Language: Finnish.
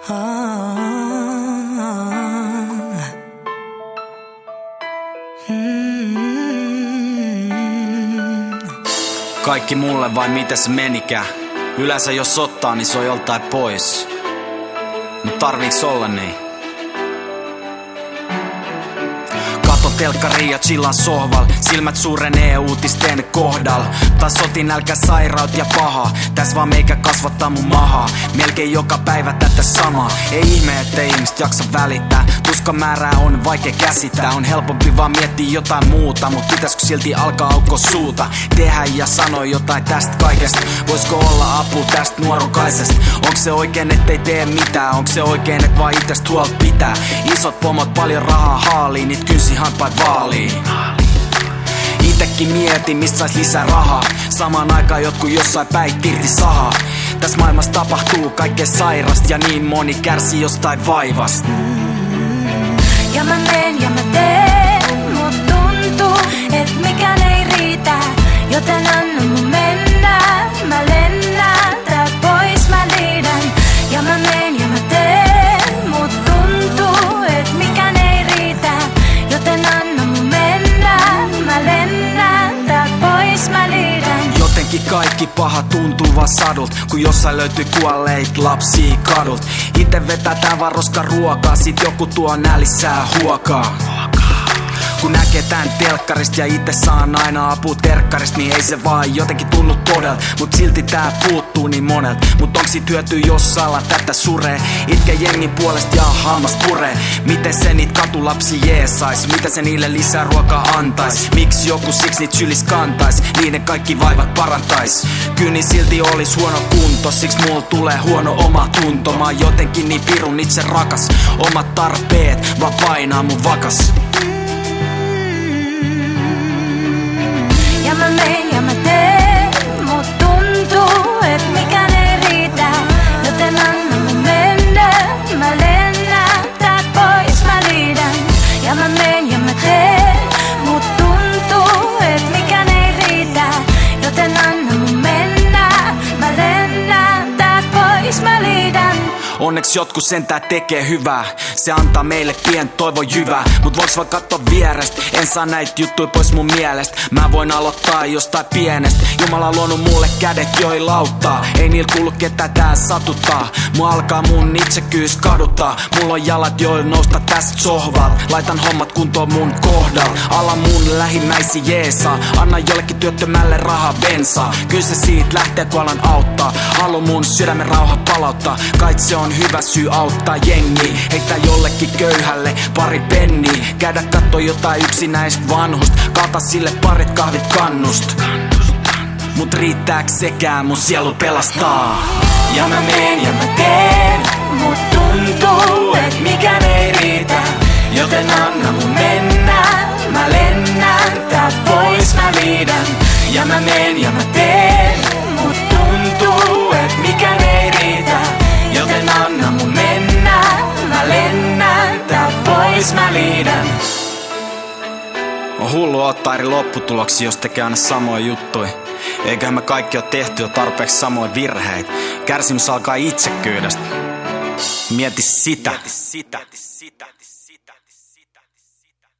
Kaikki mulle vai miten se menikään? Yleensä jos ottaa, niin se on joltain pois. Mut tarviiks olla niin? Katon telkkariin ja chillan sohval. Silmät suurenee uutisten kohdalla. Taas otin nälkä, sairaut ja paha. Täs vaan meikä kasvattaa mun mahaa. Melkein joka päivä tätä samaa. Ei ihme, ettei ihmiset jaksa välittää. Tuskan määrää on vaikea käsittää. On helpompi vaan miettiä jotain muuta. Mut pitäisikö silti alkaa aukko suuta? Tehdä ja sanoa jotain tästä kaikesta. Voisiko olla apu tästä nuorukaisesta? Onks se oikein, ettei tee mitään? Onks se oikein, et vaan itsestä huolta pitää? Isot pomot paljon rahaa haalii. Niit kynsi hampaat vaalii. Itekin mietin, mistä sais lisää rahaa. Samaan aikaan jotkut jossain päin irti sahaa. Tässä maailmassa tapahtuu kaikkea sairasta ja niin moni kärsii jostain vaivasta. Ja mä meen ja mä teen, mut tuntuu, et mikään ei riitä. Joten anna mun mennä, mä lennän täältä pois, mä liidän. Ja mä meen ja mä teen, mut tuntuu, et mikään ei riitä. Joten anna mun mennä, mä lennän täältä pois, mä liidän. Jotenkin kaikki paha tuntuu vaan sadult, kun jossain löytyy kuolleet lapsia kadult. Ite vetää tää vaan roskaruokaa, sit joku tuo nälissää huokaa. Kun näkee tän telkkarista ja itse saan aina apua terkkarista, niin ei se vaan jotenkin tunnu todelt. Mut silti tää puuttuu niin monelt. Mut onks sit hyötyä, jos alla tätä suree? Itke jengin puolesta ja hammas puree. Miten se niit katulapsi jeesais? Mitä se niille lisää ruokaa antais? Miksi joku siksi niit sylis kantais? Niiden kaikki vaivat parantais. Kyllä niin silti olis huono kunto, siks mulla tulee huono oma tunto. Mä oon jotenkin niin pirun itse rakas. Omat tarpeet vaan painaa mun vakas. Ja mä meen ja mä teen, mut tuntuu, et mikään ei riitä. Joten anna mun mennä, mä lennän täältä pois, mä liidän. Ja mä meen ja mä teen, mut tuntuu, et mikään ei riitä. Joten anna mun mennä, mä lennän täältä pois, mä liidän. Onneksi jotkut sentään tekee hyvää. Se antaa meille pien toivon jyvää. Mut voiks vaan katsoa vierestä? En saa näitä juttuja pois mun mielestä. Mä voin aloittaa jostain pienestä. Jumala on luonut mulle kädet, joihin lauttaa. Ei niillä kuulu ketään tää satuttaa. Mua alkaa mun itsekyys kaduttaa. Mulla on jalat, joilla nousta tästä sohvalta. Laitan hommat kuntoon mun kohdalla. Ala mun lähimmäisi jeesaa. Anna jollekin työttömälle rahaa bensaa. Kyllä se siitä lähtee, kun alan auttaa. Halu mun sydämen rauha palauttaa. Kait se on hyvä syy auttaa jengiä. Heittää jollekin köyhälle pari penniä. Käydä kattoo jotain yksinäistä vanhusta. Kaata sille parit kahvit kannust. Mut riittääks sekään mun sielu pelastaa? Ja mä meen ja mä teen, mut tuntuu, et mikään ei riitä. joten anna mun mennä. Mä lennän täältä pois, mä liidän. Ja mä meen ja mä teen, mut tuntuu, et mikään ei riitä. Joten anna mun mennä. Mä lennän täältä pois, mä liidän. On hullu ottaa eri lopputuloksia, jos tekee aina samoja juttuja. Eiköhän me kaikki ole tehty jo tarpeeksi samoja virheitä. Kärsimys alkaa itsekyydestä. Mieti sitä.